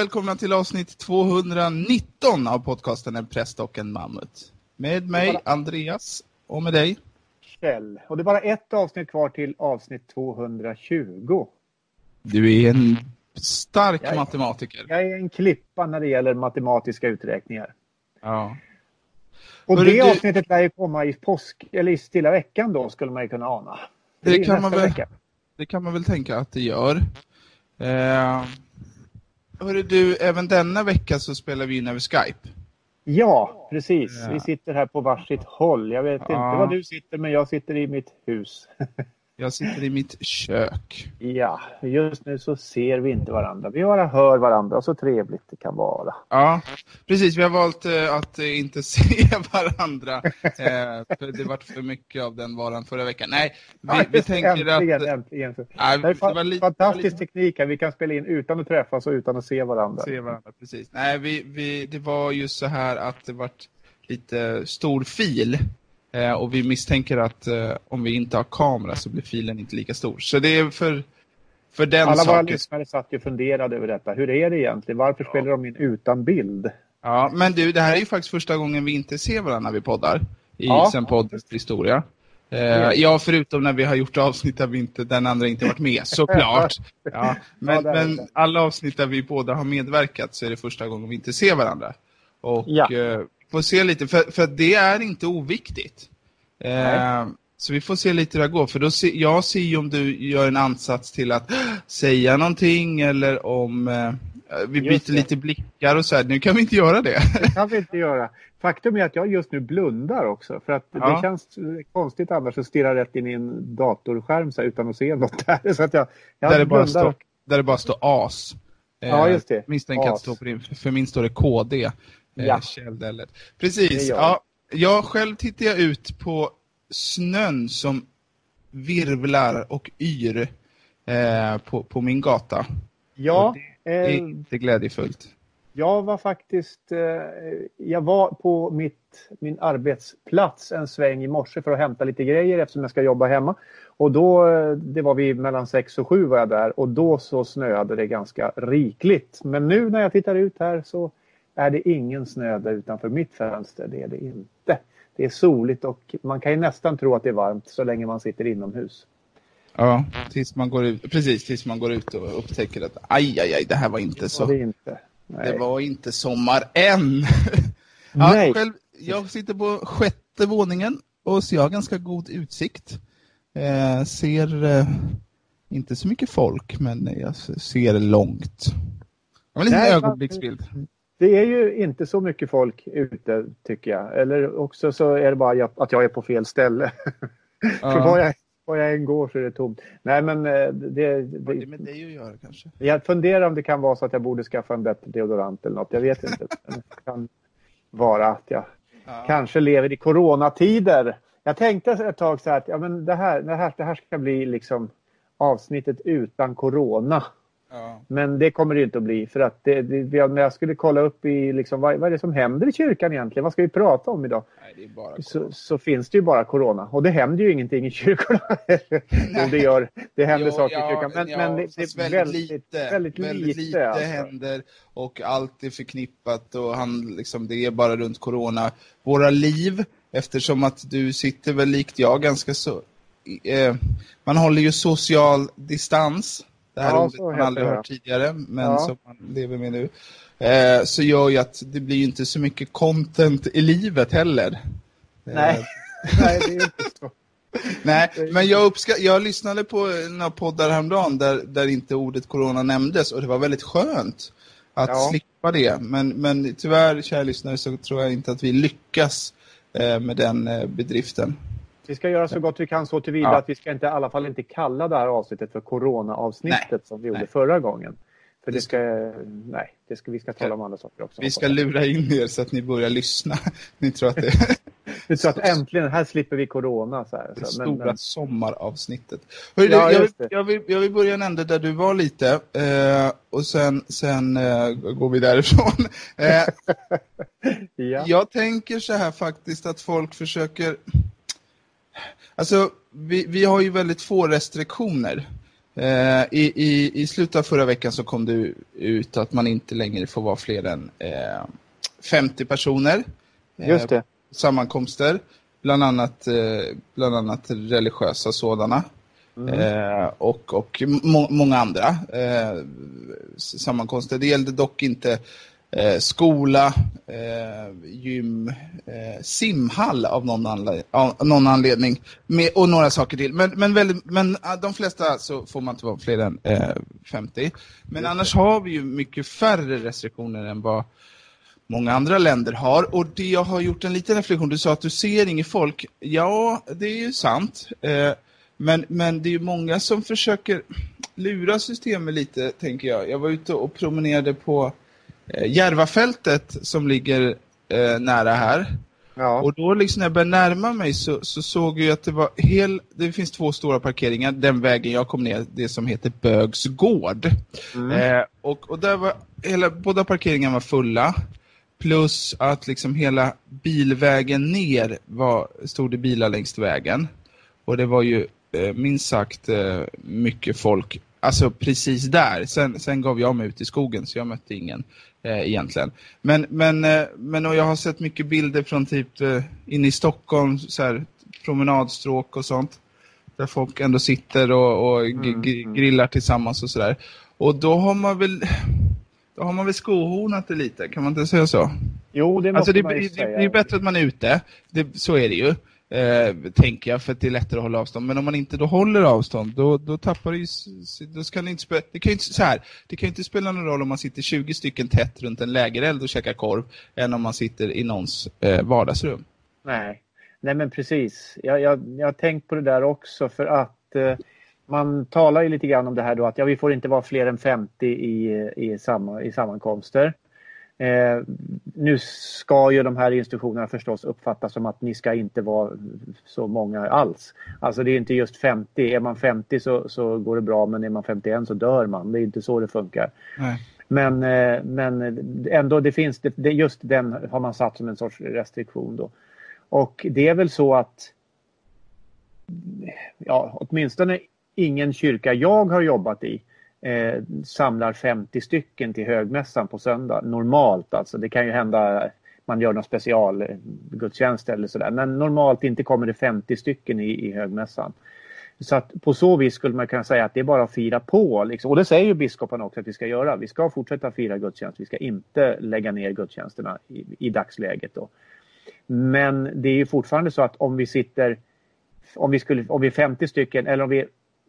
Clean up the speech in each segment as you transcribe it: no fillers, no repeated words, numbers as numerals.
välkomna till avsnitt 219 av podcasten En präst och en mammut. Med mig Andreas och med dig Kjell. Och det är bara ett avsnitt kvar till avsnitt 220. Du är en stark matematiker. Jag är en klippa när det gäller matematiska uträkningar. Ja. Och det avsnittet lär ju komma i påsk eller i stilla veckan då, skulle man ju kunna ana. Det kan man väl tänka att det gör. Hörru du, även denna vecka så spelar vi in över Skype. Ja, precis. Vi sitter här på varsitt håll. Jag vet inte var du sitter, men jag sitter i mitt hus. Jag sitter i mitt kök. Ja, just nu så ser vi inte varandra. Vi bara hör varandra, så trevligt det kan vara. Ja, precis. Vi har valt att inte se varandra. För det var för mycket av den varan förra veckan. Nej, vi tänker äntligen. Nej, det är fantastisk teknik här. Vi kan spela in utan att träffas och utan att se varandra. Precis. Nej, det var ju så här att det var lite stor fil. Och vi misstänker att om vi inte har kamera så blir filen inte lika stor. Så det är för den alla saken. Våra lyssnare satt ju och funderade över detta. Hur är det egentligen? Varför spelar de in utan bild? Ja, men du, det här är ju faktiskt första gången vi inte ser varandra när vi poddar. Sen poddens historia. Ja, förutom när vi har gjort avsnitt där den andra inte varit med, såklart. Ja, men alla avsnitt där vi båda har medverkat så är det första gången vi inte ser varandra. Och får se lite, för det är inte oviktigt. Så vi får se lite hur det går. För då jag ser ju om du gör en ansats till att säga någonting eller om vi byter lite blickar och så här. Nu kan vi inte göra det. Det kan vi inte göra. Faktum är att jag just nu blundar också. För att det känns konstigt annars att stirra rätt in i en datorskärm så här, utan att se något där. Så att jag där det bara står AS. Ja, just det. Misstänker att stå för min står det KD. Källdället. Precis. Ja, jag själv tittar jag ut på snön som virvlar och yr på min gata. Ja. Det är inte glädjefullt. Jag var faktiskt jag var på min arbetsplats en sväng i morse för att hämta lite grejer eftersom jag ska jobba hemma. Och då, det var vi mellan 6 och 7 var jag där. Och då så snöade det ganska rikligt. Men nu när jag tittar ut här så är det ingen snö där utanför mitt fönster. Det är det inte. Det är soligt och man kan ju nästan tro att det är varmt så länge man sitter inomhus. Ja, tills man går ut och upptäcker att aj, det här var inte så. Det var inte sommar än. Själv, jag sitter på 6:e våningen och så jag har ganska god utsikt. Ser inte så mycket folk, men jag ser långt. Jag vill en ögonblicksbild. Det är ju inte så mycket folk ute tycker jag. Eller också så är det bara att jag är på fel ställe. För var jag än går så är det tomt. Nej, men det är med dig att göra kanske. Jag funderar om det kan vara så att jag borde skaffa en bättre deodorant eller något. Jag vet inte. Det kan vara att jag kanske lever i coronatider. Jag tänkte ett tag så här att men det här ska bli liksom avsnittet utan corona. Ja. Men det kommer det inte att bli för att när jag skulle kolla upp i liksom, vad är det som händer i kyrkan egentligen? Vad ska vi prata om idag? Nej, det är bara så finns det ju bara corona. Och det händer ju ingenting i kyrkorna. Det händer saker i kyrkan. Men det är väldigt lite alltså. Händer och allt är förknippat och det är bara runt corona. Våra liv, eftersom att du sitter väl likt jag ganska så... man håller ju social distans. Det här ordet man aldrig hört tidigare, men som man lever med nu. Så gör ju att det blir inte så mycket content i livet heller. Nej, det är inte så. Nej, men jag lyssnade på några poddar häromdagen där inte ordet corona nämndes. Och det var väldigt skönt att slippa det. Men tyvärr, kära lyssnare, så tror jag inte att vi lyckas med den bedriften. Vi ska göra så gott vi kan så tillvida att vi ska inte, i alla fall inte kalla det här avsnittet för corona-avsnittet som vi gjorde förra gången. För vi ska tala om andra saker också. Vi ska lura in er så att ni börjar lyssna. Ni tror att det vi tror att äntligen, här slipper vi corona. Så här. Det stora sommaravsnittet. Jag vill börja en ände där du var lite. Och sen går vi därifrån. Jag tänker så här faktiskt att folk försöker... Alltså, vi har ju väldigt få restriktioner. I slutet av förra veckan så kom det ut att man inte längre får vara fler än 50 personer. Just det. Sammankomster, bland annat religiösa sådana. Och många andra sammankomster. Det gällde dock inte skola, gym, simhall av någon anledning och några saker till. Men de flesta så får man inte vara fler än 50. Men annars har vi ju mycket färre restriktioner än vad många andra länder har. Och det jag har gjort en liten reflektion. Du sa att du ser inget folk. Ja, det är ju sant. Men det är ju många som försöker lura systemet lite, tänker jag. Jag var ute och promenerade på Järvafältet som ligger nära här. Ja. Och då liksom när jag började närma mig så såg jag att det finns 2 stora parkeringar. Den vägen jag kom ner, det som heter Bögsgård. Och där var båda parkeringarna var fulla. Plus att liksom hela bilvägen ner stod det bilar längs vägen. Och det var ju minst sagt mycket folk. Alltså precis där. Sen gav jag mig ut i skogen så jag mötte ingen egentligen. Men och jag har sett mycket bilder från typ inne i Stockholm, så här, promenadstråk och sånt. Där folk ändå sitter och grillar tillsammans och sådär. Och då har man väl skohornat det lite, kan man inte säga så? Jo, det måste man ju säga. Det är bättre att man är ute, så är det ju. Tänker jag, för att det är lättare att hålla avstånd. Men om man inte då håller avstånd, då tappar det ju, då ska det inte spela, det kan ju inte spela någon roll om man sitter 20 stycken tätt runt en lägereld och käkar korv än om man sitter i någons vardagsrum. Nej, men precis. Jag har tänkt på det där också, för att man talar ju lite grann om det här då, att vi får inte vara fler än 50 i sammankomster. Nu ska ju de här instruktionerna förstås uppfattas som att ni ska inte vara så många alls. Alltså det är inte just 50. Är man 50 så går det bra, men är man 51 så dör man. Det är inte så det funkar. Nej. Men ändå just den har man satt som en sorts restriktion då. Och det är väl så att åtminstone ingen kyrka jag har jobbat i samlar 50 stycken till högmässan på söndag. Normalt alltså. Det kan ju hända man gör någon special gudstjänst eller sådär. Men normalt inte kommer det 50 stycken i högmässan. Så att på så vis skulle man kunna säga att det är bara att fira på. Liksom. Och det säger ju biskopen också att vi ska göra. Vi ska fortsätta fira gudstjänst. Vi ska inte lägga ner gudstjänsterna i dagsläget då. Men det är ju fortfarande så att om vi är 50 stycken eller om vi är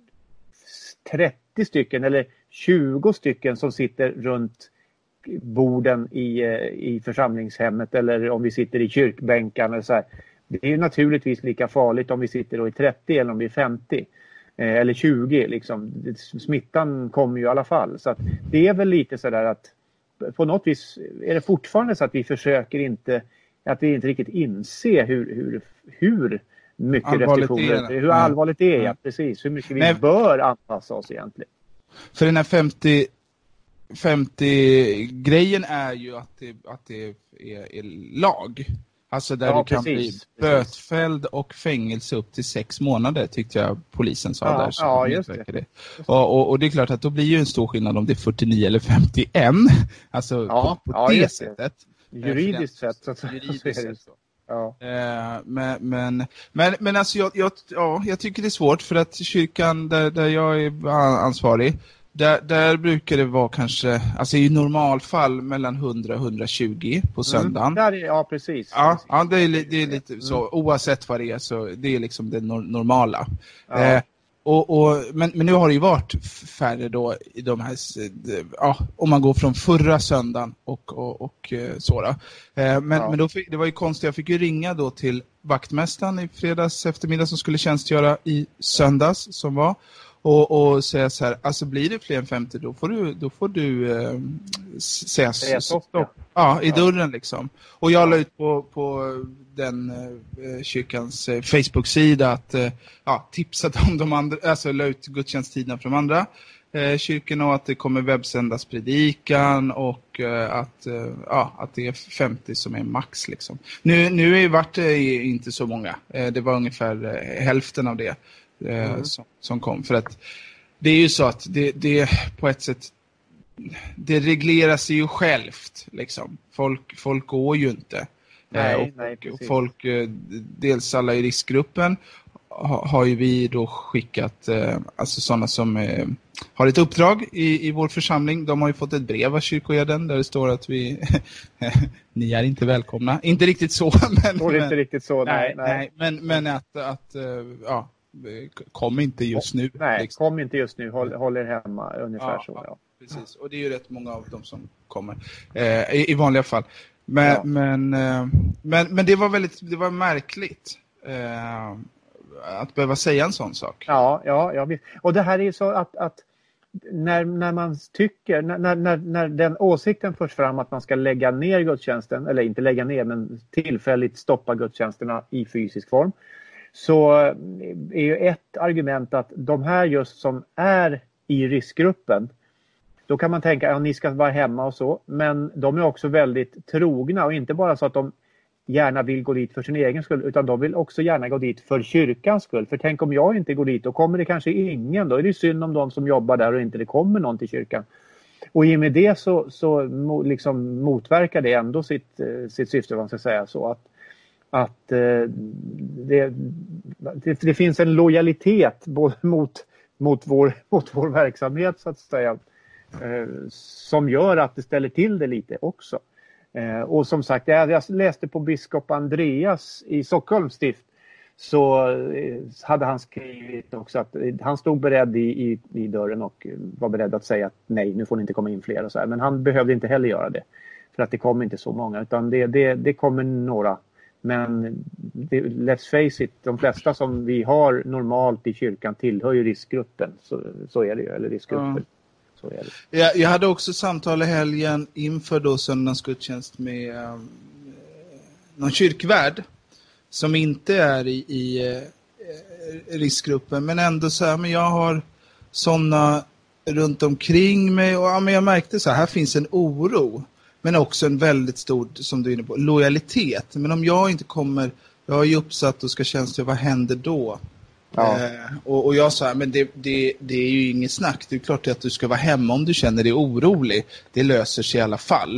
30 stycken eller 20 stycken som sitter runt borden i församlingshemmet, eller om vi sitter i kyrkbänkarna eller så här. Det är ju naturligtvis lika farligt om vi sitter då i 30 eller om vi är 50 eller 20 liksom. Smittan kommer ju i alla fall, så att det är väl lite så där att på något vis är det fortfarande så att vi försöker inte riktigt inse hur mycket allvarligt restriktioner, hur allvarligt det är, precis, hur mycket vi bör anpassa oss egentligen. För den här 50-grejen är ju att det är lag. Alltså där du kan bli bötfälld och fängelse upp till 6 månader, tyckte jag polisen sa där. Ja, just det. Och det är klart att då blir ju en stor skillnad om det är 49 eller 51. Alltså på det sättet. Juridiskt sett. Så. Ja. Men alltså jag tycker det är svårt, för att kyrkan där jag är ansvarig, där brukar det vara kanske, alltså i normalfall mellan 100 och 120 på söndagen. Ja, precis. Ja, det är lite så, oavsett vad det är, så det är liksom det normala. Ja. Men nu har det ju varit färre då i de här, om man går från förra söndagen och så då. Men då det var ju konstigt, jag fick ju ringa då till vaktmästaren i fredags eftermiddag som skulle tjänstgöra i söndags som var, och säga så här, alltså blir det fler än 50 då får du säga stopp. Ja, i dörren liksom. Och jag la ut på den kyrkans Facebook-sida att tipsat om de andra, alltså la ut gudstjänsttiderna för de andra kyrkorna, och att det kommer webbsändas predikan, och att det är 50 som är max liksom. Nu vart det inte så många. Det var ungefär hälften av det som kom, för att Det är ju så att det på ett sätt, det reglerar sig ju självt liksom. Folk går ju inte. Nej, Och folk, dels alla i riskgruppen har ju vi då skickat, alltså sådana som har ett uppdrag i vår församling. De har ju fått ett brev av kyrkoherden där det står att ni är inte välkomna. Inte riktigt så. Inte riktigt så, nej. Men att kom inte just nu. Nej, liksom. Kom inte just nu. Håll er hemma, ungefär så. Ja. Precis. Och det är ju rätt många av dem som kommer i vanliga fall. Men det var märkligt att behöva säga en sån sak. Ja. Och det här är ju så att när man tycker, när den åsikten förs fram att man ska lägga ner gudstjänsten, eller inte lägga ner men tillfälligt stoppa gudstjänsterna i fysisk form, så är ju ett argument att de här just som är i riskgruppen, då kan man tänka att ni ska vara hemma och så, men de är också väldigt trogna och inte bara så att de gärna vill gå dit för sin egen skull, utan de vill också gärna gå dit för kyrkans skull. För tänk om jag inte går dit, då kommer det kanske ingen. Då är det synd om de som jobbar där och inte det kommer någon till kyrkan. Och i och med det så liksom motverkar det ändå sitt syfte, man ska säga så. Att det finns en lojalitet både mot vår verksamhet så att säga, som gör att det ställer till det lite också. Och som sagt, jag läste på biskop Andreas i Stockholms stift, så hade han skrivit också att han stod beredd i dörren och var beredd att säga att nej, nu får ni inte komma in fler och så här. Men han behövde inte heller göra det, för att det kommer inte så många, utan det kommer några. Men let's face it, de flesta som vi har normalt i kyrkan tillhör ju riskgruppen, så är det ju, eller riskgruppen. Ja. Jag hade också samtal i helgen inför då söndagsgudstjänst med någon kyrkvärd som inte är i riskgruppen, men ändå så här, men jag har sådana runt omkring mig och men jag märkte så här finns en oro, men också en väldigt stor, som du är inne på, lojalitet. Men om jag inte kommer, jag är ju uppsatt och ska tjänstgöra, vad händer då? Ja. Och jag sa, men det är ju inget snack. Det är klart att du ska vara hemma om du känner dig orolig. Det löser sig i alla fall.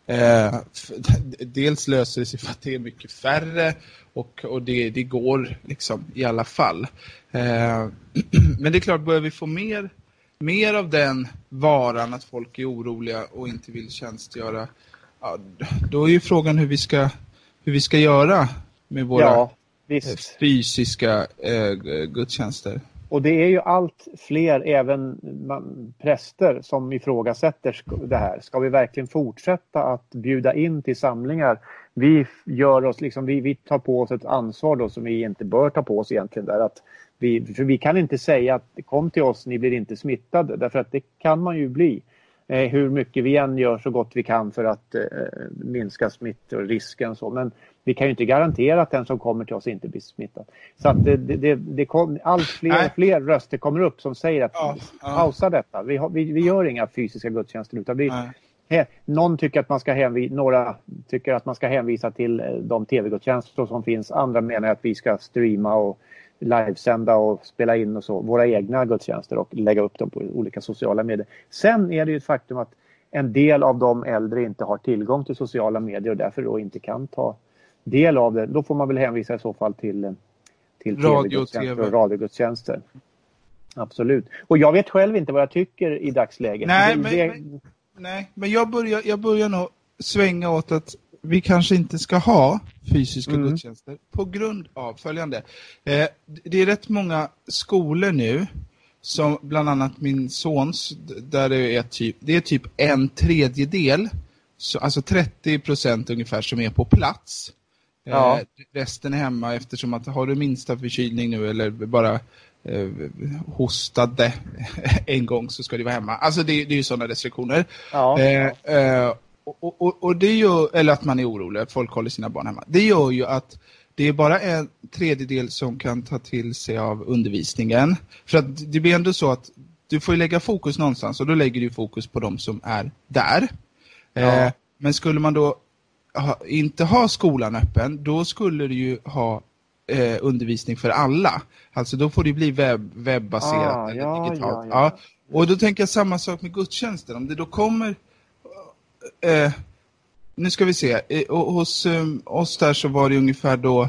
Dels löser det sig för att det är mycket färre och det går liksom i alla fall. Men det är klart, börjar vi få mer av den varan att folk är oroliga och inte vill tjänstgöra, då är ju frågan hur vi ska göra med våra fysiska gudstjänster. Och det är ju allt fler, även präster, som ifrågasätter det här. Ska vi verkligen fortsätta att bjuda in till samlingar? Vi gör oss liksom, vi tar på oss ett ansvar då som vi inte bör ta på oss egentligen där, att för vi kan inte säga att kom till oss, ni blir inte smittade, därför att det kan man ju bli. Hur mycket vi än gör så gott vi kan för att minska smittrisken så, men vi kan ju inte garantera att den som kommer till oss inte blir smittad. Så att allt fler röster kommer upp som säger att pausa detta. Vi gör inga fysiska gudstjänster, utan någon tycker att några tycker att man ska hänvisa till de tv-gudstjänster som finns. Andra menar att vi ska streama och livesända och spela in och så våra egna gudstjänster och lägga upp dem på olika sociala medier. Sen är det ju ett faktum att en del av de äldre inte har tillgång till sociala medier och därför då inte kan ta del av det. Då får man väl hänvisa i så fall till tv-gudstjänster och radiogudstjänster. Absolut. Och jag vet själv inte vad jag tycker i dagsläget. Men jag börjar nog svänga åt att vi kanske inte ska ha fysiska gudstjänster på grund av följande. Det är rätt många skolor nu, som bland annat min sons, där det är typ 1/3, alltså 30% ungefär som är på plats. Resten är hemma, eftersom att har du minsta förkylning nu eller bara hostade en gång så ska du vara hemma. Alltså det är ju sådana restriktioner. Och det gör, eller att man är orolig att folk håller sina barn hemma. Det gör ju att det är bara 1/3 som kan ta till sig av undervisningen. För att det blir ändå så att du får lägga fokus någonstans, och då lägger du fokus på de som är där. Men skulle man då inte ha skolan öppen, då skulle du ju ha undervisning för alla. Alltså då får det bli webbaserat eller digitalt. Ja. Och då tänker jag samma sak med gudstjänsten. Om det då kommer... nu ska vi se. Hos oss där så var det ungefär då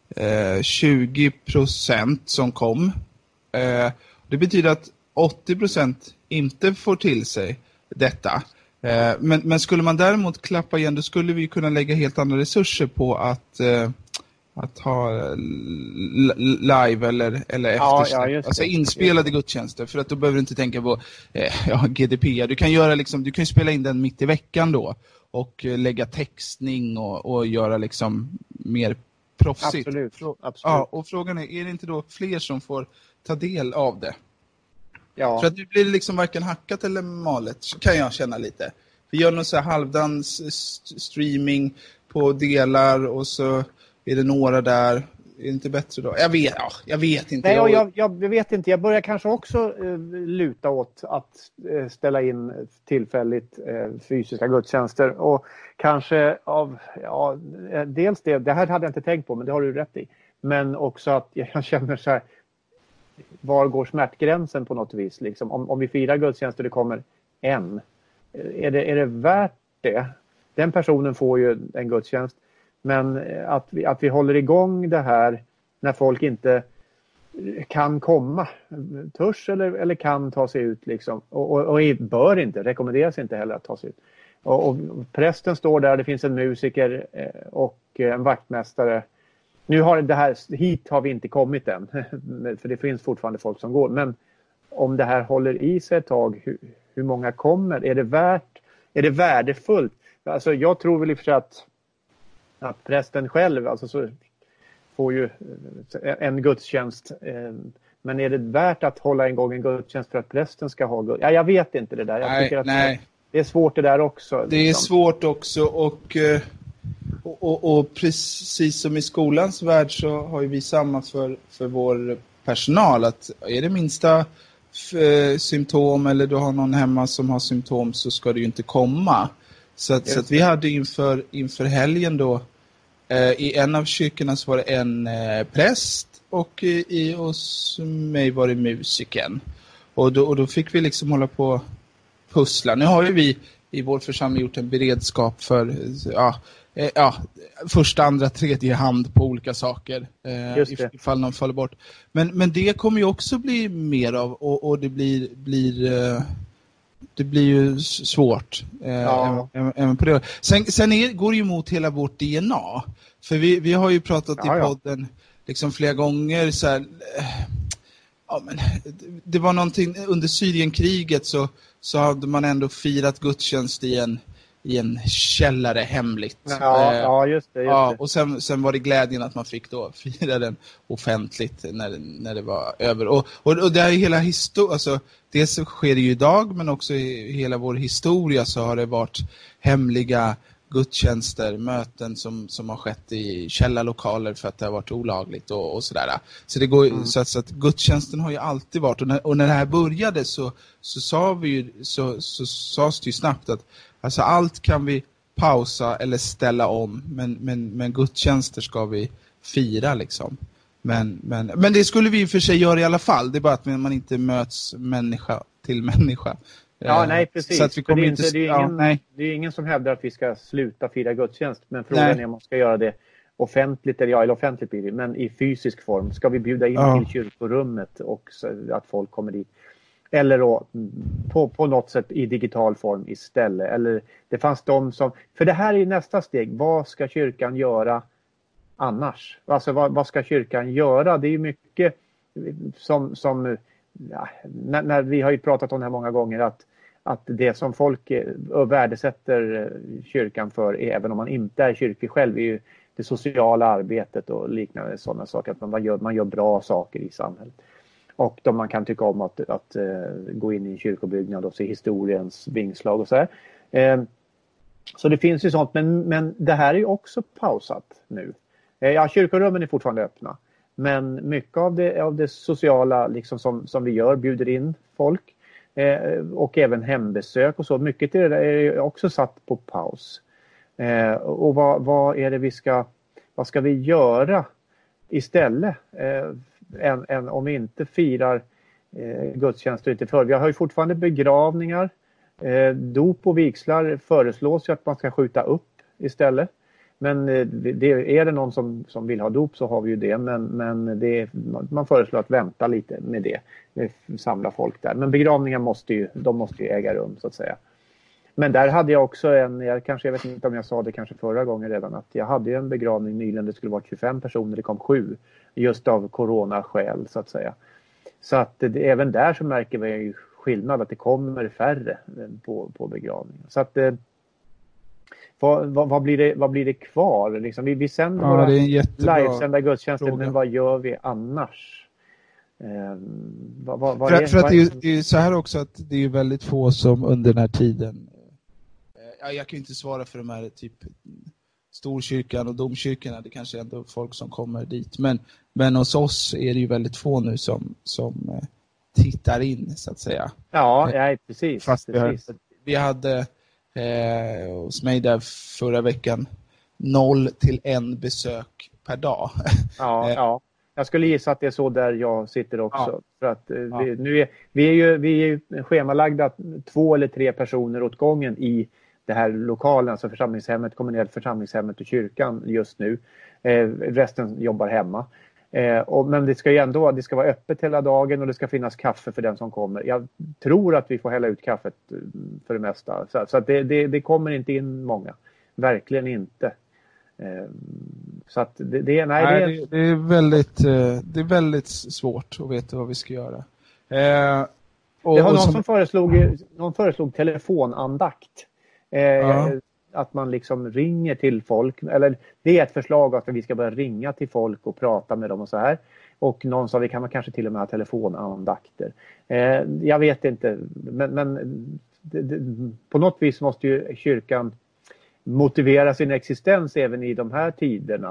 20% som kom. Det betyder att 80% inte får till sig detta. Men skulle man däremot klappa igen, då skulle vi kunna lägga helt andra resurser på att ha live eller eftersläpp. Alltså inspelade gudstjänster. För att då behöver du inte tänka på GDP. Du kan göra liksom, du kan ju spela in den mitt i veckan då. Och lägga textning och göra liksom mer proffsigt. Absolut. Ja, och frågan är det inte då fler som får ta del av det? Ja. För att det blir liksom varken hackat eller malet, kan jag känna lite. Vi gör någon så här halvdans streaming på delar och så är det några där. Är det inte bättre då? Jag vet inte. Nej, jag vet inte. Jag börjar kanske också luta åt att ställa in tillfälligt fysiska gudstjänster. Och kanske dels det här hade jag inte tänkt på, men det har du rätt i. Men också att jag känner så här, var går smärtgränsen på något vis? Liksom, om vi firar gudstjänster, det kommer en. Är det värt det? Den personen får ju en gudstjänst. Men att vi håller igång det här när folk inte kan komma, törs eller kan ta sig ut liksom. Och bör inte, rekommenderas inte heller att ta sig ut. Och prästen står där, det finns en musiker och en vaktmästare. Nu har det här, hit har vi inte kommit än, för det finns fortfarande folk som går. Men om det här håller i sig ett tag, hur många kommer? Är det värdefullt? Alltså jag tror väl i och för sig att prästen själv alltså så får ju en gudstjänst. Men är det värt att hålla igång en gudstjänst för att prästen ska ha gudstjänst? Ja, jag vet inte det där. Jag tycker att det är svårt det där också. Det är svårt också och precis som i skolans värld så har ju vi samma för vår personal. Att är det minsta symptom eller du har någon hemma som har symptom så ska det ju inte komma. Så att vi hade inför helgen då i en av kyrkorna så var det en präst och hos mig var det musiken. Och då fick vi liksom hålla på pussla. Nu har ju vi i vår församling gjort en beredskap för första, andra, tredje hand på olika saker ifall någon faller bort. Men det kommer ju också bli mer av och det blir ju svårt även på det. Sen går det ju emot hela vårt DNA. För vi har ju pratat i podden liksom flera gånger så här, men det var någonting under Syrienkriget så hade man ändå firat gudstjänst i en källare hemligt. Just det. Och sen var det glädjen att man fick då fira den offentligt när det var över. Och det är hela historia, alltså det sker det ju idag men också i hela vår historia så har det varit hemliga gudstjänster, möten som har skett i källarlokaler för att det har varit olagligt och sådär. Så det går så att gudstjänsten har ju alltid varit och när det här började så sades det ju snabbt att alltså allt kan vi pausa eller ställa om men gudstjänster ska vi fira liksom. Men det skulle vi för sig göra i alla fall. Det är bara att man inte möts människa till människa. Ja, nej precis. Så att vi kommer det är ingen som hävdar att vi ska sluta fira gudstjänst. Men frågan är om man ska göra det offentligt eller offentligt blir det, men i fysisk form. Ska vi bjuda in till kyrkorummet och att folk kommer dit? Eller då, på något sätt i digital form istället. Eller det fanns de som... För det här är nästa steg. Vad ska kyrkan göra annars? Alltså vad ska kyrkan göra? Det är ju mycket som när vi har ju pratat om det här många gånger att det som folk värdesätter kyrkan för, även om man inte är kyrklig själv, är ju det sociala arbetet och liknande sådana saker. Att man gör bra saker i samhället. Och då man kan tycka om att gå in i en kyrkobyggnad och se historiens vingslag och så här. Så det finns ju sånt, men det här är ju också pausat nu. Kyrkorummen är fortfarande öppna. Men mycket av det sociala liksom som vi gör bjuder in folk. Och även hembesök och så. Mycket är det också satt på paus. Och vad är det vad ska vi göra istället än om vi inte firar gudstjänster inte för. Vi har ju fortfarande begravningar. Dop och vigslar föreslås ju att man ska skjuta upp istället. Men är det någon som vill ha dop så har vi ju det. Men man föreslår att vänta lite med det. Samla folk där. Men begravningar måste ju äga rum så att säga. Men där hade jag också jag vet inte om jag sa det kanske förra gången redan, att jag hade en begravning nyligen, det skulle vara 25 personer, det kom 7 just av coronaskäl så att säga. Så att även där så märker vi ju skillnad, att det kommer färre på begravningen. Så att vad blir det kvar? Liksom, vi sänder våra livesända gudstjänster, fråga. Men vad gör vi annars? För att det är så här också, att det är väldigt få som under den här tiden, jag kan ju inte svara för de här typ storkyrkan och domkyrkorna, det kanske är ändå folk som kommer dit, men hos oss är det ju väldigt få nu som tittar in så att säga. Ja, precis. Fast vi hade hos mig där förra veckan 0 till 1 besök per dag. Ja. Jag skulle gissa att det är så där jag sitter också. Ja. För att vi är ju schemalagda 2 eller 3 personer åt gången i det här lokalen, alltså församlingshemmet, kommunellt församlingshemmet och kyrkan just nu. Resten jobbar hemma. Men det ska ju ändå, det ska vara öppet hela dagen och det ska finnas kaffe för den som kommer. Jag tror att vi får hälla ut kaffet för det mesta. Så att det kommer inte in många. Verkligen inte. Så att det är väldigt svårt att veta vad vi ska göra. Det var någon föreslog telefonandakt. Att man liksom ringer till folk, eller det är ett förslag att vi ska börja ringa till folk och prata med dem och så här. Och någon sa vi kan man kanske till och med ha telefonandakter. Jag vet inte, men på något vis måste ju kyrkan motivera sin existens även i de här tiderna.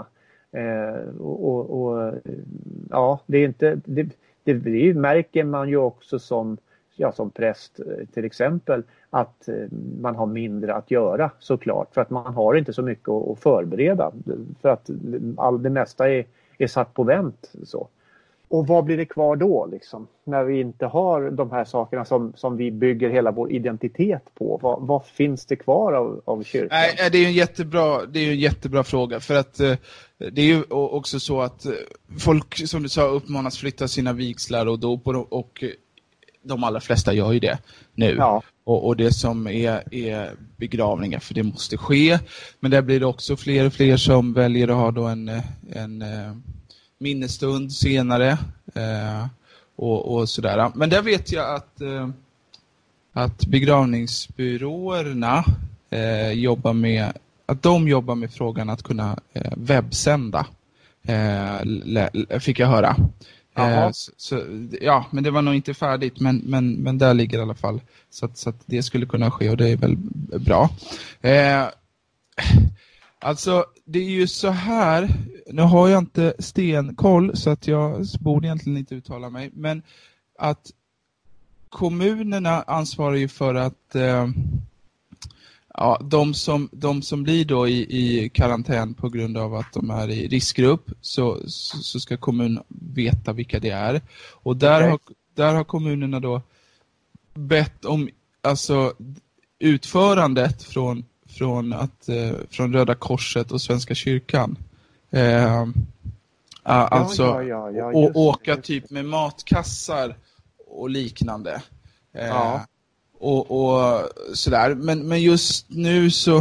Det är inte det märker man ju också som präst till exempel, att man har mindre att göra såklart, för att man har inte så mycket att förbereda, för att det mesta är satt på vänt så. Och vad blir det kvar då liksom, när vi inte har de här sakerna som vi bygger hela vår identitet på? Vad finns det kvar av kyrkan? Det är ju en jättebra fråga, för att det är ju också så att folk, som du sa, uppmanas flytta sina vigslar och dop, och de allra flesta gör ju det nu. Ja. Och det som är begravningar, för det måste ske. Men där blir det också fler och fler som väljer att ha då en minnesstund senare. Och sådär. Men där vet jag att begravningsbyråerna jobbar med frågan att kunna webbsända. Fick jag höra. Men det var nog inte färdigt, men där ligger i alla fall så att det skulle kunna ske, och det är väl bra. Alltså det är ju så här, nu har jag inte stenkoll så att jag borde egentligen inte uttala mig, men att kommunerna ansvarar ju för att de som blir då i karantän på grund av att de är i riskgrupp, så ska kommunen veta vilka det är. Och där har kommunerna då bett om utförandet från Röda Korset och Svenska kyrkan. Åka typ med matkassar och liknande. Och sådär, men just nu så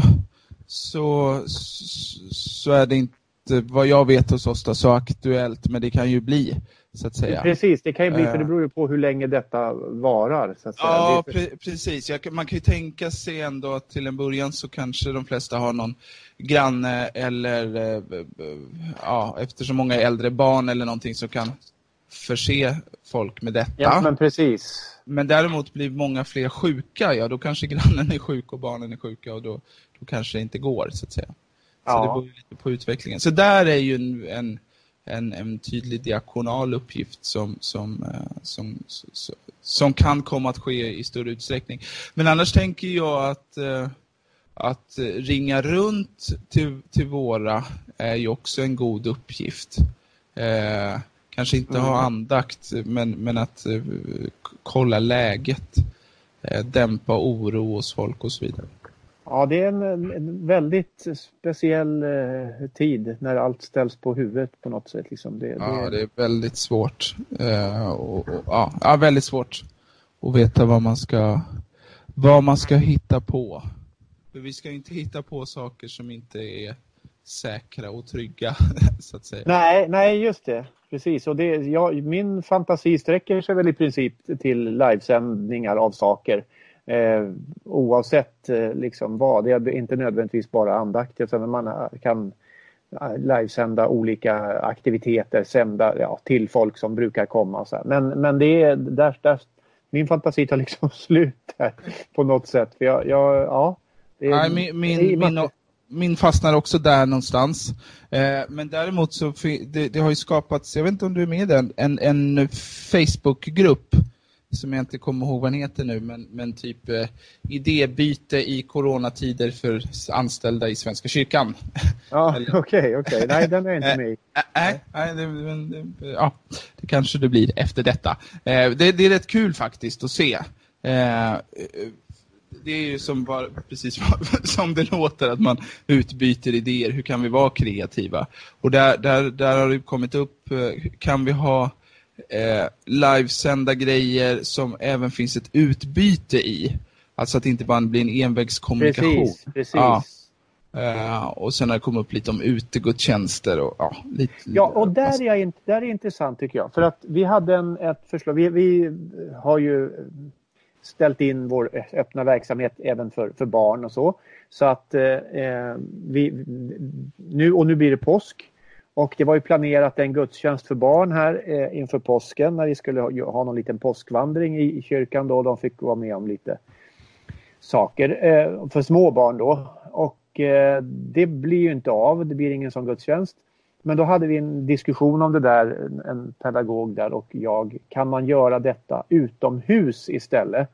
är det inte, vad jag vet hos oss då, så aktuellt, men det kan ju bli, så att säga. Precis, det kan ju bli, för det beror ju på hur länge detta varar, så att säga. Ja, precis. Man kan ju tänka sig ändå att till en början så kanske de flesta har någon granne eller eftersom många är äldre, barn eller någonting som kan förse folk med detta. Ja, men precis. Men däremot blir många fler sjuka, då kanske grannen är sjuk och barnen är sjuka, och då kanske det inte går, så att säga. Så det beror lite på utvecklingen. Så där är ju en tydlig diakonal uppgift som kan komma att ske i större utsträckning. Men annars tänker jag att ringa runt till våra är ju också en god uppgift. Kanske inte ha andakt, men att kolla läget, dämpa oro hos folk och så vidare. Ja, det är en väldigt speciell tid när allt ställs på huvudet på något sätt. Liksom. Det är väldigt svårt. Väldigt svårt att veta vad man ska hitta på. För vi ska ju inte hitta på saker som inte är säkra och trygga, så att säga. Nej, just det. Precis. Och min fantasi sträcker sig väl i princip till livesändningar av saker. Oavsett liksom vad. Det är inte nödvändigtvis bara andakt, utan man kan livesända olika aktiviteter, sända till folk som brukar komma. Så här. Men det är där min fantasi tar liksom slut här på något sätt. För min fastnar också där någonstans. Men däremot så det har ju skapats, jag vet inte om du är med i den, en Facebookgrupp som jag inte kommer ihåg vad den heter nu, men typ idébyte i coronatider för anställda i Svenska kyrkan. Ja, okej. Nej, den är inte med. Det kanske det blir efter detta. Det är rätt kul faktiskt att se. Det är ju precis som det låter, att man utbyter idéer. Hur kan vi vara kreativa? Och där har det kommit upp, kan vi ha livesända grejer som även finns ett utbyte i. Alltså att det inte bara blir en envägskommunikation. Precis. Och sen har det kommit upp lite om utegudstjänster och lite. Ja, och där är intressant tycker jag. För att vi hade ett förslag. Vi har ju ställt in vår öppna verksamhet även för barn och så. Så att nu blir det påsk. Och det var ju planerat en gudstjänst för barn här inför påsken, när vi skulle ha någon liten påskvandring i kyrkan då. De fick vara med om lite saker för små barn då. Och det blir ju inte av, det blir ingen sån gudstjänst. Men då hade vi en diskussion om det där, en pedagog där och jag. Kan man göra detta utomhus istället?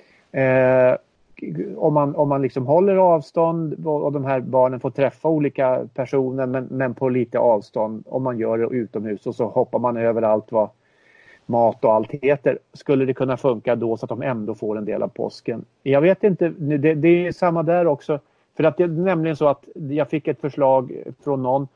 Om man liksom håller avstånd och de här barnen får träffa olika personer men på lite avstånd, om man gör det utomhus och så hoppar man över allt vad mat och allt heter, skulle det kunna funka då så att de ändå får en del av påsken? Jag vet inte, det är samma där också, för att det är nämligen så att jag fick ett förslag från någon,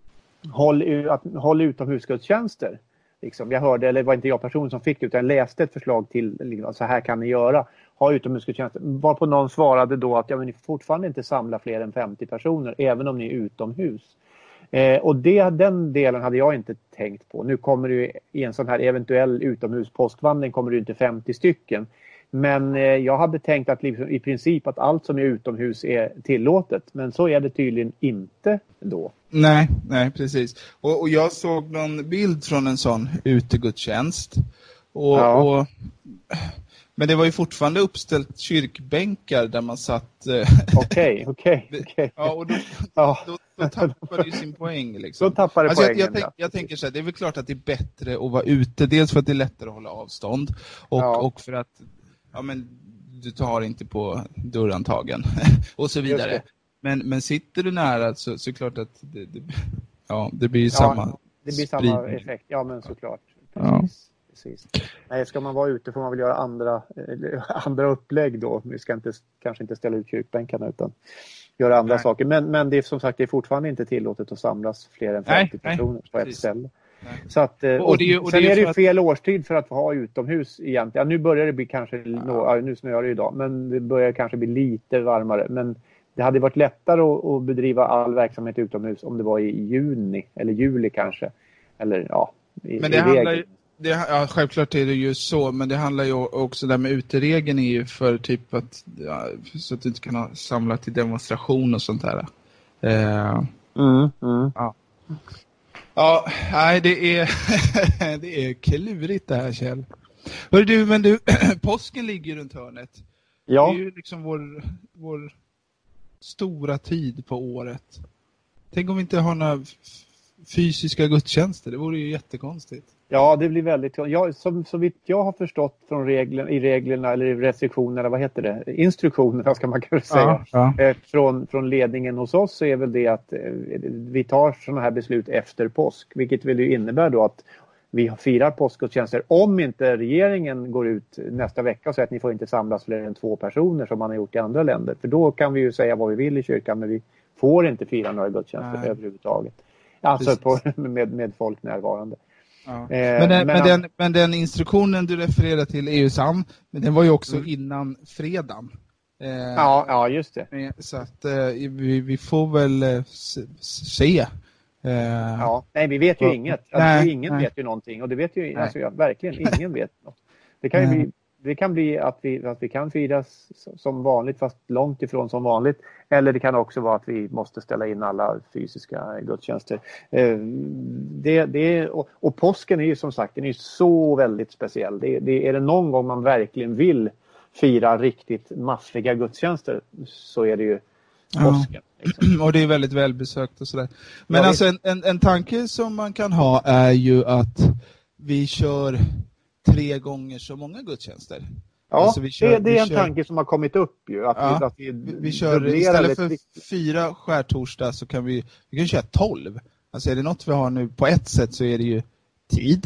håll utomhusgudstjänster. Liksom, jag hörde, eller var inte jag person som fick det, utan jag läste ett förslag till liksom, så här kan ni göra, ha utomhusgudstjänster. Varpå någon svarade då att ni får fortfarande inte samla fler än 50 personer även om ni är utomhus. Och den delen hade jag inte tänkt på. Nu kommer det ju i en sån här eventuell utomhuspåskvandring kommer det inte 50 stycken. Men jag hade tänkt att liksom, i princip att allt som är utomhus är tillåtet. Men så är det tydligen inte då. Nej, precis. Och jag såg någon bild från en sån utegudstjänst. Men det var ju fortfarande uppställt kyrkbänkar där man satt. Okej. Ja, och då tappade ju sin poäng liksom. Då tappade alltså, poängen. Jag tänker så här, det är väl klart att det är bättre att vara ute, dels för att det är lättare att hålla avstånd och för att du tar inte på dörrantagen och så vidare. Men sitter du nära så klart att det blir ju samma. Det blir samma effekt. Ja, men såklart. Precis. Nej, ska man vara ute får man väl göra andra upplägg då. Vi ska kanske inte ställa ut kyrkbänkarna utan göra andra saker. Men det är som sagt, det är fortfarande inte tillåtet att samlas fler än 50 personer på ett ställe. Nej. Så att, sen är det ju fel årstid för att få ha utomhus egentligen. Ja, nu börjar det bli kanske, nu snöar det idag, men det börjar kanske bli lite varmare. Men det hade varit lättare att bedriva all verksamhet utomhus om det var i juni eller juli kanske. Eller men det handlar ju... självklart är det ju så, men det handlar ju också där med uteregeln är ju för typ att så att du inte kan ha samlat till demonstration och sånt där. Nej, det är klurigt det här, Kjell. Hör du, men påsken ligger runt hörnet. Ja. Det är ju liksom vår stora tid på året. Tänk om vi inte har några fysiska gudstjänster, det vore ju jättekonstigt. Ja, det blir väldigt... Så vitt jag har förstått från reglerna eller restriktionerna, vad heter det? Instruktionerna ska man kanske säga. Ja. Från ledningen hos oss så är väl det att vi tar sådana här beslut efter påsk. Vilket väl ju innebär då att vi firar påskgudstjänster om inte regeringen går ut nästa vecka och säger att ni får inte samlas fler än 2 personer som man har gjort i andra länder. För då kan vi ju säga vad vi vill i kyrkan, men vi får inte fira några gudstjänster överhuvudtaget. Alltså med folk närvarande. Ja. Men den instruktionen du refererar till är ju sann, men den var ju också innan fredagen. Ja, just det. Så att vi får väl se. Ja, nej, vi vet ju inget. Alltså, ingen vet ju någonting, och det vet ju verkligen ingen vet något. Det kan bli att vi kan firas som vanligt, fast långt ifrån som vanligt. Eller det kan också vara att vi måste ställa in alla fysiska gudstjänster. Och påsken är ju som sagt, den är så väldigt speciell. Är det någon gång man verkligen vill fira riktigt maffiga gudstjänster, så är det ju påsken. Liksom. Och det är väldigt välbesökt och sådär. Men alltså en tanke som man kan ha är ju att vi kör 3 gånger så många gudstjänster. Ja, alltså det är en tanke som har kommit upp ju. Att vi kör istället för 4 skärtorsdag så kan vi kan köra 12. Alltså är det något vi har nu på ett sätt så är det ju tid.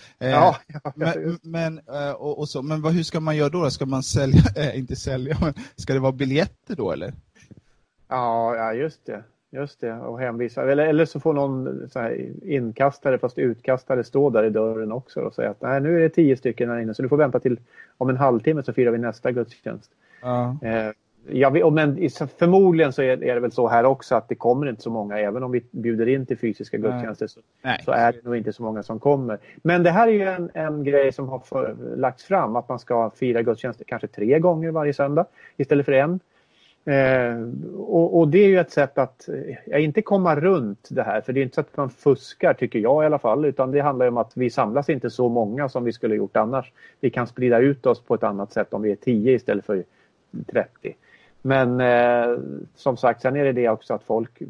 Men hur ska man göra då? Ska man sälja, inte sälja, men ska det vara biljetter då eller? Ja, just det, och hänvisa. Eller så får någon så här inkastare, fast utkastare, stå där i dörren också och säga att nej, nu är det 10 stycken här inne, så du får vänta till om en halvtimme så firar vi nästa gudstjänst. Men förmodligen så är det väl så här också att det kommer inte så många, även om vi bjuder in till fysiska gudstjänster så är det nog inte så många som kommer. Men det här är ju en grej som har lagts fram, att man ska fira gudstjänster kanske 3 gånger varje söndag istället för 1. Och det är ju ett sätt att inte komma runt det här, för det är inte så att man fuskar, tycker jag i alla fall, utan det handlar om att vi samlas inte så många som vi skulle gjort annars. Vi kan sprida ut oss på ett annat sätt om vi är 10 istället för 30. Men som sagt, sen är det också att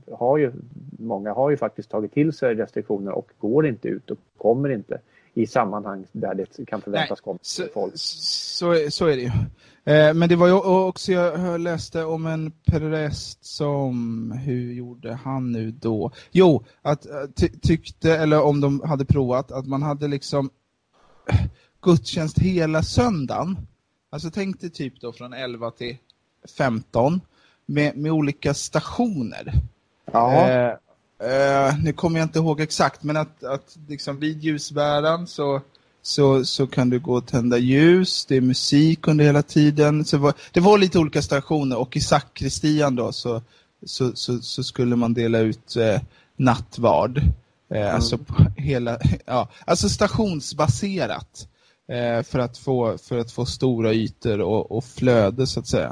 många har ju faktiskt tagit till sig restriktioner och går inte ut och kommer inte i sammanhang där det kan förväntas komma folk. Så är det ju. Men det var ju också, jag läste om en präst som, hur gjorde han nu då? Jo, att tyckte, eller om de hade provat, att man hade liksom gudstjänst hela söndagen. Alltså tänkte typ då från 11 till 15 med olika stationer. Ja. Nu kommer jag inte ihåg exakt, men att liksom vid ljusbäran så kan du gå och tända ljus, det är musik under hela tiden. Så det var lite olika stationer, och i sakristian då så skulle man dela ut nattvard. Alltså alltså stationsbaserat för att få stora ytor och flöde så att säga.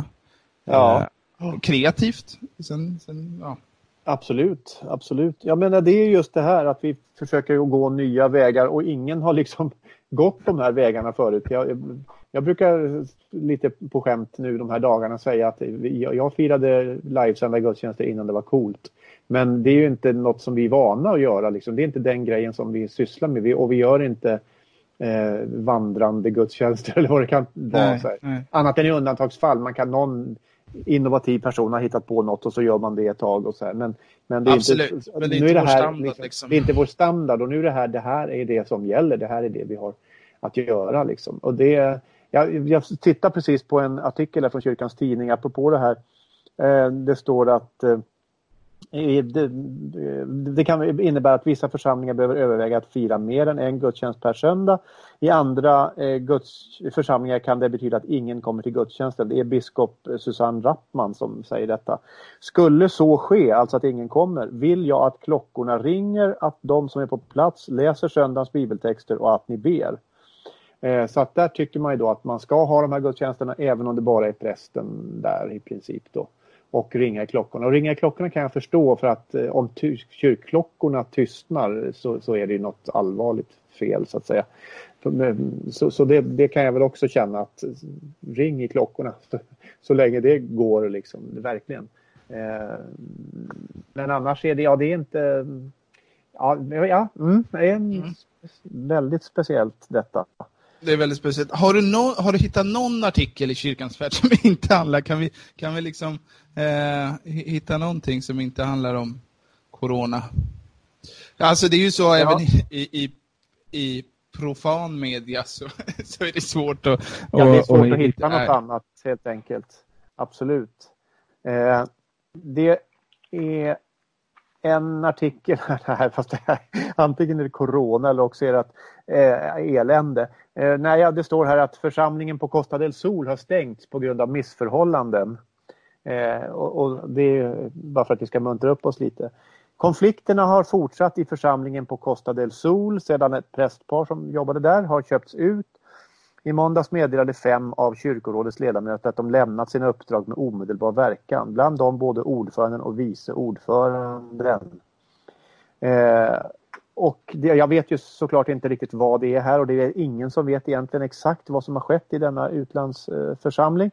Kreativt. Sen. Absolut. Jag menar, det är just det här att vi försöker gå nya vägar, och ingen har liksom gått de här vägarna förut. Jag brukar lite på skämt nu de här dagarna säga att jag firade livesända gudstjänster innan det var coolt. Men det är ju inte något som vi är vana att göra. Liksom. Det är inte den grejen som vi sysslar med. Och vi gör inte vandrande gudstjänster eller vad det kan vara. Nej. Annat än i undantagsfall. Man kan någon innovativ person har hittat på något och så gör man det ett tag och så här. Men det är absolut. inte, men det är inte vår standard liksom. Det är inte vår standard, och nu det här är det som gäller. Det här är det vi har att göra liksom. Och det, jag tittar precis på en artikel från Kyrkans tidning apropå det här. Det står att det kan innebära att vissa församlingar behöver överväga att fira mer än en gudstjänst per söndag. I andra församlingar kan det betyda att ingen kommer till gudstjänsten. Det är biskop Susanne Rappman som säger detta. Skulle så ske, alltså att ingen kommer, vill jag att klockorna ringer, att de som är på plats läser söndagens bibeltexter och att ni ber. Så att där tycker man ju då att man ska ha de här gudstjänsterna även om det bara är prästen där i princip då. Och ringa i klockorna. Och ringa i klockorna kan jag förstå, för att om kyrkklockorna tystnar så är det ju något allvarligt fel så att säga. Så det kan jag väl också känna, att ring i klockorna så länge det går liksom, verkligen. Men annars är det, det är inte... Det är väldigt speciellt detta. Det är väldigt speciellt. Har du hittat någon artikel i Kyrkans Värld som inte handlar? Kan vi liksom hitta någonting som inte handlar om corona? Alltså det är ju så även i profan media så är det svårt att... det är svårt att hitta något annat helt enkelt. Absolut. Det är en artikel här, fast det här, antingen är det corona eller också är det elände. Det står här att församlingen på Costa del Sol har stängts på grund av missförhållanden. Och det är bara för att vi ska muntra upp oss lite. Konflikterna har fortsatt i församlingen på Costa del Sol sedan ett prästpar som jobbade där har köpts ut. I måndags meddelade 5 av kyrkorådets ledamöter att de lämnat sina uppdrag med omedelbar verkan. Bland dem både ordföranden och vice ordföranden. Jag vet ju såklart inte riktigt vad det är här, och det är ingen som vet egentligen exakt vad som har skett i denna utlandsförsamling.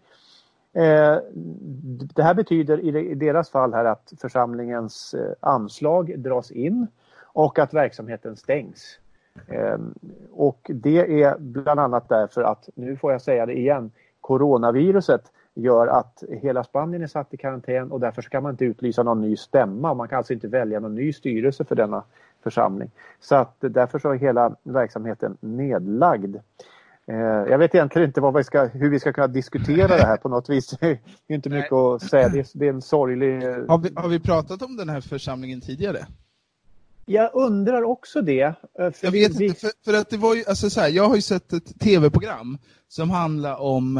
Det här betyder i deras fall här att församlingens anslag dras in och att verksamheten stängs. Och det är bland annat därför att, nu får jag säga det igen, coronaviruset gör att hela Spanien är satt i karantän, och därför ska man inte utlysa någon ny stämma. Man kan alltså inte välja någon ny styrelse för denna församling. Så att därför så är hela verksamheten nedlagd. Jag vet egentligen inte hur vi ska kunna diskutera det här på något vis. Det är inte mycket att säga. Det är en sorglig... Har vi pratat om den här församlingen tidigare? Jag undrar också det. Jag vet inte, för att det var ju, alltså så här, jag har ju sett ett tv-program som handlar om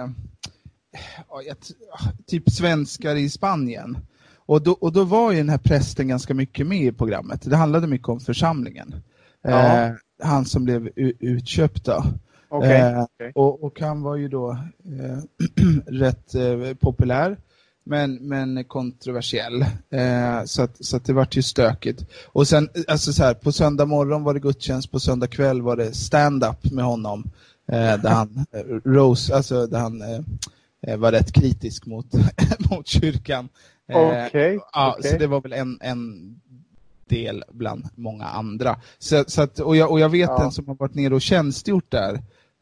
typ svenskar i Spanien. Och då var ju den här prästen ganska mycket med i programmet. Det handlade mycket om församlingen. Han som blev utköpt då. Okay. Och han var ju då rätt populär. Men kontroversiell. Så att det var ju stökigt. Och sen, alltså så här, på söndag morgon var det gudstjänst, på söndag kväll var det stand-up med honom. Där han var rätt kritisk mot kyrkan. Okay. Så det var väl en del bland många andra. Så att, och jag vet en som har varit nere och tjänstgjort där.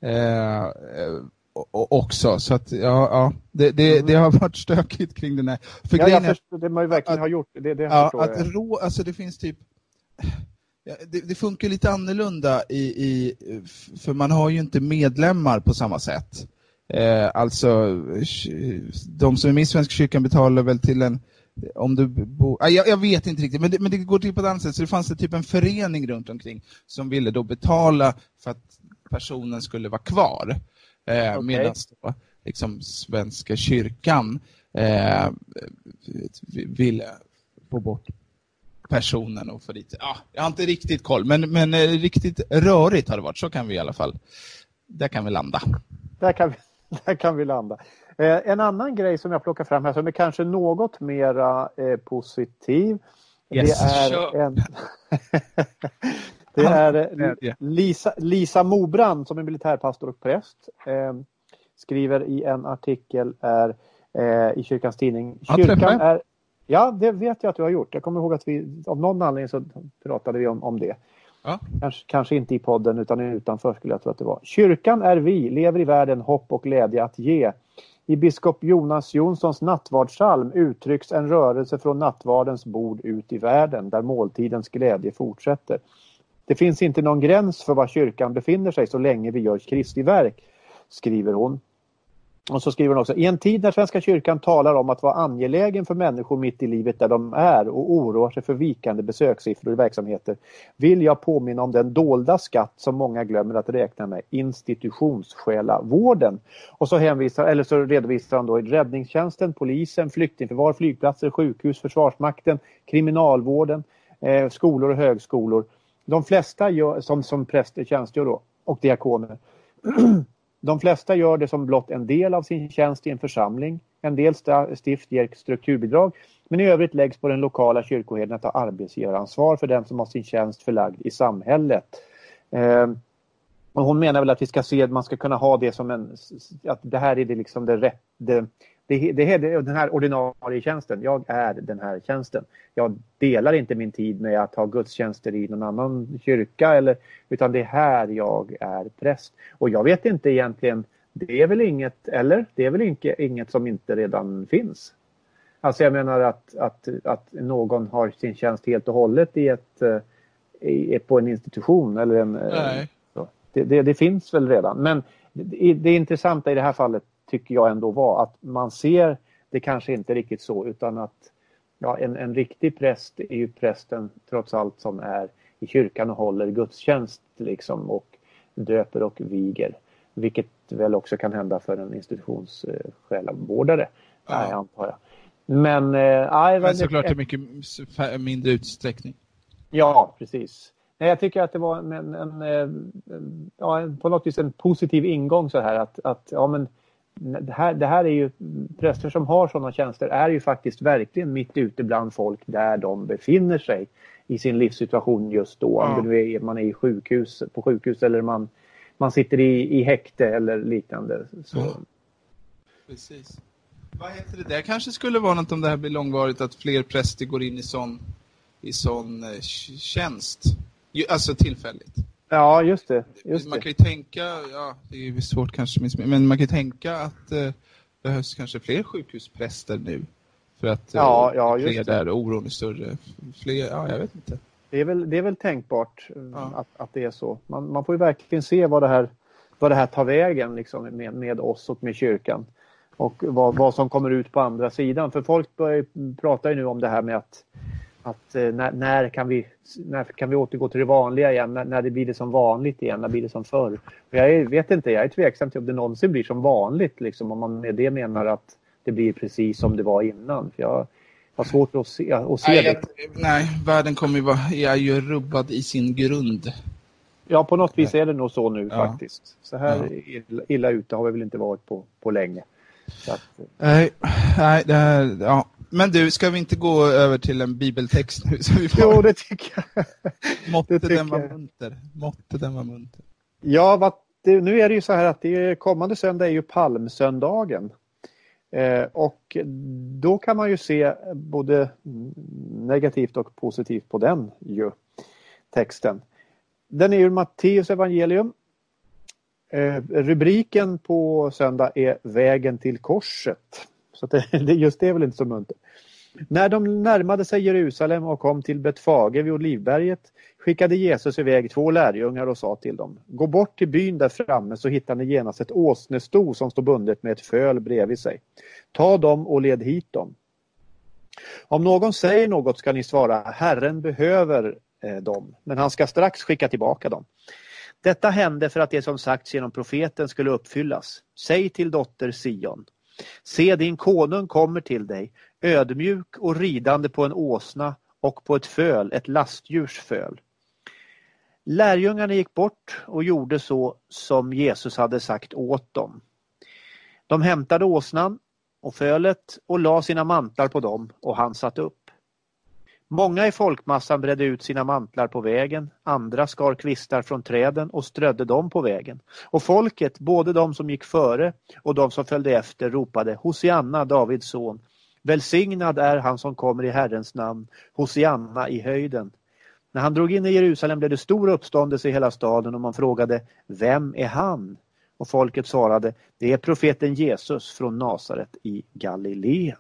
Också, så att det har varit stökigt kring den här. För det man ju verkligen har gjort. Alltså det finns typ det funkar lite annorlunda för man har ju inte medlemmar på samma sätt. Alltså de som är med i Svenska kyrkan betalar väl till en, om du jag vet inte riktigt, men det går till på ett annat sätt. Så det fanns det typ en förening runt omkring som ville då betala för att personen skulle vara kvar. Medan då liksom Svenska kyrkan ville få bort personen och få dit. Jag har inte riktigt koll, men riktigt rörigt har det varit. Så kan vi i alla fall. Där kan vi landa. Där kan vi landa. En annan grej som jag plockar fram här som är kanske något mera positiv. Yes, det är Lisa Mobrand som är militärpastor och präst. Skriver i en artikel i Kyrkans tidning. Kyrkan är... Ja, det vet jag att du har gjort. Jag kommer ihåg att vi av någon anledning så pratade vi om det. Ja. Kanske inte i podden utan utanför skulle jag tro att det var. Kyrkan är vi, lever i världen, hopp och glädje att ge. I biskop Jonas Jonssons nattvardsalm uttrycks en rörelse från nattvardens bord ut i världen där måltidens glädje fortsätter. Det finns inte någon gräns för var kyrkan befinner sig så länge vi gör Kristi verk, skriver hon. Och så skriver hon också, i en tid när Svenska kyrkan talar om att vara angelägen för människor mitt i livet där de är och oroar sig för vikande besökssiffror i verksamheter, vill jag påminna om den dolda skatt som många glömmer att räkna med, institutionssjälavården. Och så redovisar han då räddningstjänsten, polisen, flyktingförvar, flygplatser, sjukhus, försvarsmakten, kriminalvården, skolor och högskolor. De flesta gör, som präster tjänstgör då, och diakoner. De flesta gör det som blott en del av sin tjänst i en församling. En del stift ger strukturbidrag, men i övrigt läggs på den lokala kyrkoherden att ha arbetsgivaransvar för den som har sin tjänst förlagd i samhället. Och hon menar väl att vi ska se att man ska kunna ha det som att det här är det liksom det Det är den här ordinarie tjänsten. Jag är den här tjänsten. Jag delar inte min tid med att ha gudstjänster i någon annan kyrka. Utan det är här jag är präst. Och jag vet inte egentligen, det är väl inget som inte redan finns. Alltså jag menar att någon har sin tjänst helt och hållet på en institution. Eller Nej. Det finns väl redan. Men det intressanta i det här fallet tycker jag ändå var att man ser det kanske inte riktigt så, utan att en riktig präst är ju prästen trots allt som är i kyrkan och håller gudstjänst liksom, och döper och viger. Vilket väl också kan hända för en institutionssjälavårdare, antar jag. Men såklart i mycket mindre utsträckning. Ja, precis. Nej, jag tycker att det var på något vis en positiv ingång så här att det här är ju präster som har sådana tjänster är ju faktiskt verkligen mitt ute bland folk där de befinner sig i sin livssituation just då. Ja. Om det är, man är på sjukhus eller man sitter i häkte eller liknande. Så. Ja. Precis. Vad heter det? Det kanske skulle vara något om det här blir långvarigt att fler präster går in i sån tjänst. Alltså tillfälligt. Ja, just det. Man kan ju tänka, det är ju svårt kanske, men man kan ju tänka att det behövs kanske fler sjukhuspräster nu. För att fler där oron är större. Fler, jag vet inte. Det är väl tänkbart att det är så. Man får ju verkligen se vad det här tar vägen liksom, med oss och med kyrkan. Och vad som kommer ut på andra sidan. För folk pratar ju nu om det här med att när kan vi återgå till det vanliga igen? När det blir det som vanligt igen? När blir det som förr? Och jag vet inte, jag är tveksam till om det någonsin blir som vanligt. Liksom, om man med det menar att det blir precis som det var innan. För jag har svårt att se det. Nej, världen är ju rubbad i sin grund. Ja, på något vis är det nog så nu faktiskt. Så här illa ute har vi väl inte varit på länge. Så att, nej, det här, Men du, ska vi inte gå över till en bibeltext nu? Så vi får... Jo, det tycker jag. Måtte den vara munter. Ja, nu är det ju så här att det kommande söndag är ju palmsöndagen. Och då kan man ju se både negativt och positivt på den texten. Den är ju Matteus evangelium. Rubriken på söndag är Vägen till korset. Så just det är väl inte så munter. När de närmade sig Jerusalem och kom till Betfage vid Olivberget skickade Jesus iväg 2 lärjungar och sa till dem: gå bort till byn där framme så hittar ni genast ett åsnesto som står bundet med ett föl bredvid sig. Ta dem och led hit dem. Om någon säger något ska ni svara: Herren behöver dem, men han ska strax skicka tillbaka dem. Detta hände för att det som sagts genom profeten skulle uppfyllas. Säg till dotter Sion: se, din konung kommer till dig, ödmjuk och ridande på en åsna och på ett föl, ett lastdjurs föl. Lärjungarna gick bort och gjorde så som Jesus hade sagt åt dem. De hämtade åsnan och fölet och la sina mantlar på dem, och han satt upp. Många i folkmassan bredde ut sina mantlar på vägen, andra skar kvistar från träden och strödde dem på vägen. Och folket, både de som gick före och de som följde efter, ropade: Hosianna, Davids son. Välsignad är han som kommer i Herrens namn, Hosianna i höjden. När han drog in i Jerusalem blev det stor uppståndelse i hela staden, och man frågade: vem är han? Och folket svarade: det är profeten Jesus från Nasaret i Galileen.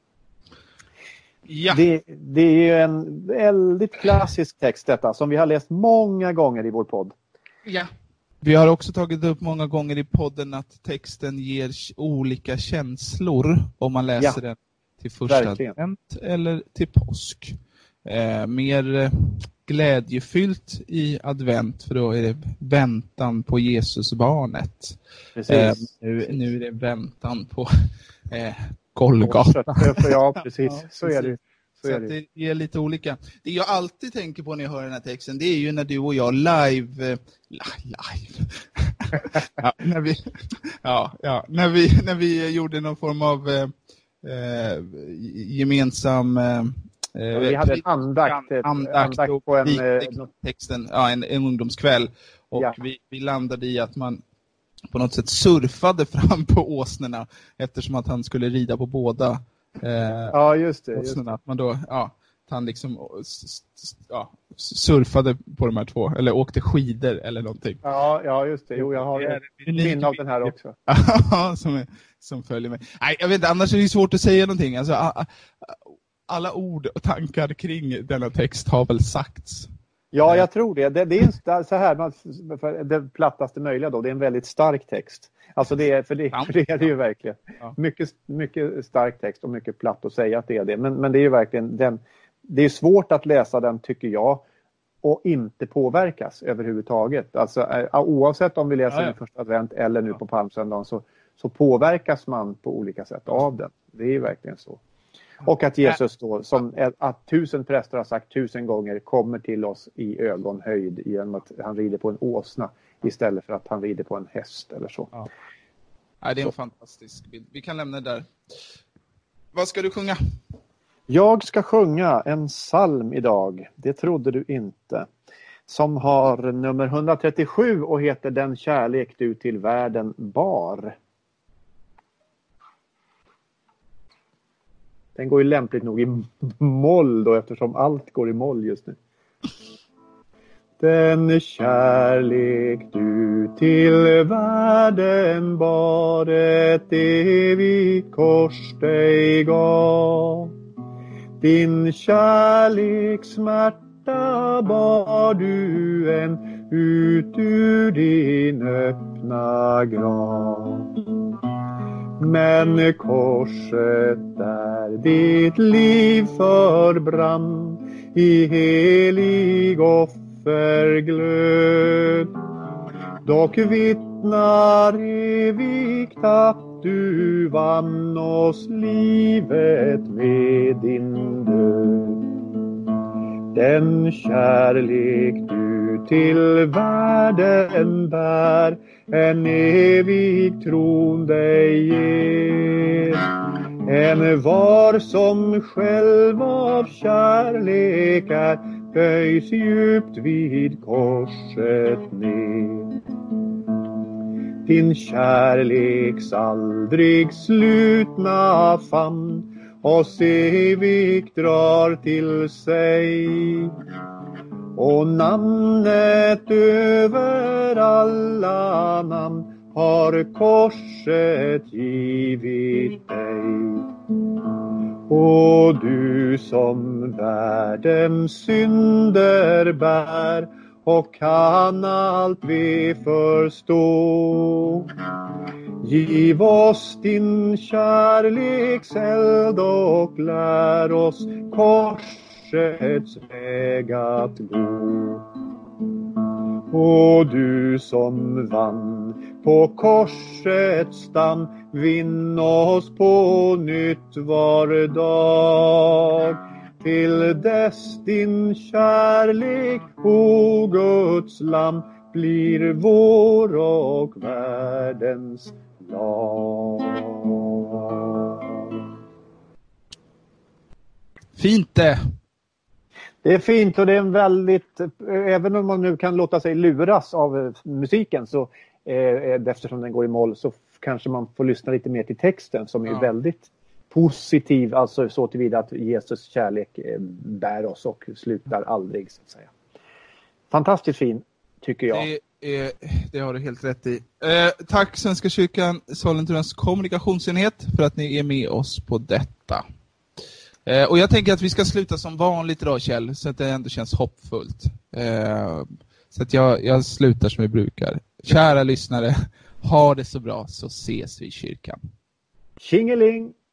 Ja. Det är ju en väldigt klassisk text detta, som vi har läst många gånger i vår podd. Ja. Vi har också tagit upp många gånger i podden att texten ger olika känslor om man läser den till första advent eller till påsk. Mer glädjefyllt i advent, för då är det väntan på Jesusbarnet. Nu är det väntan på Golgata. Ja, precis. Så är det. Så att det är lite olika. Det jag alltid tänker på när jag hör den här texten, det är ju när du och jag live när vi gjorde någon form av gemensam vi hade en andakt på en texten, en ungdomskväll, och vi landade i att man på något sätt surfade fram på åsnorna eftersom att han skulle rida på båda ja, just det. åsnorna. Men då, han liksom surfade på de här två, eller åkte skidor eller någonting. Ja, just det. Jo, jag har ett minne av den här också. som följer med. Nej, jag vet inte, annars är det svårt att säga någonting. Alltså, alla ord och tankar kring denna text har väl sagts. Ja, jag tror det. Det är så här, för det plattaste möjliga då. Det är en väldigt stark text. Alltså det är det ju verkligen. Ja. Mycket stark text och mycket platt att säga att det är det. Men det är ju verkligen det är svårt att läsa den, tycker jag, och inte påverkas överhuvudtaget. Alltså oavsett om vi läser den första advent eller nu på palmsöndagen så påverkas man på olika sätt av den. Det är ju verkligen så. Och att Jesus då, som att 1000 präster har sagt 1000 gånger, kommer till oss i ögonhöjd genom att han rider på en åsna istället för att han rider på en häst eller så. Ja. Nej, det är en fantastisk bild. Vi kan lämna det där. Vad ska du sjunga? Jag ska sjunga en psalm idag. Det trodde du inte. Som har nummer 137 och heter Den kärlek du till världen bar. Den går ju lämpligt nog i moll då, eftersom allt går i moll just nu. Den kärlek du till världen bar, ett evigt kors dig gav. Din kärlek smärta bar du än ut ur din öppna grav. Men korset där ditt liv förbrann i helig offerglöd. Dock vittnar evigt att du vann oss livet med din död. Den kärlek du till världen bär, en evig tron dig ger. En var som själv av kärlek är, böjs djupt vid korset ner. Din kärleks aldrig slutna famn oss evigt drar till sig. Och namnet över alla namn har korset givit dig. Och du som världens synder bär och kan allt vi förstå. Giv oss din kärleks eld och lär oss korsets väg att gå. Och du som vann på korsets stam, vinn oss på nytt var dag. Till dess din kärlek, o Guds lamm, blir vår och världens lag. Fint det! Det är fint och det är en väldigt, även om man nu kan låta sig luras av musiken så eftersom den går i moll så kanske man får lyssna lite mer till texten som är väldigt positiv, alltså så tillvida att Jesus kärlek bär oss och slutar aldrig så att säga. Fantastiskt fin tycker jag. Det har du helt rätt i. Tack Svenska kyrkan Sollentunas kommunikationsenhet för att ni är med oss på detta. Och jag tänker att vi ska sluta som vanligt idag, Kjell, så att det ändå känns hoppfullt. Så att jag slutar som vi brukar. Kära lyssnare, ha det så bra så ses vi i kyrkan. Tjingeling!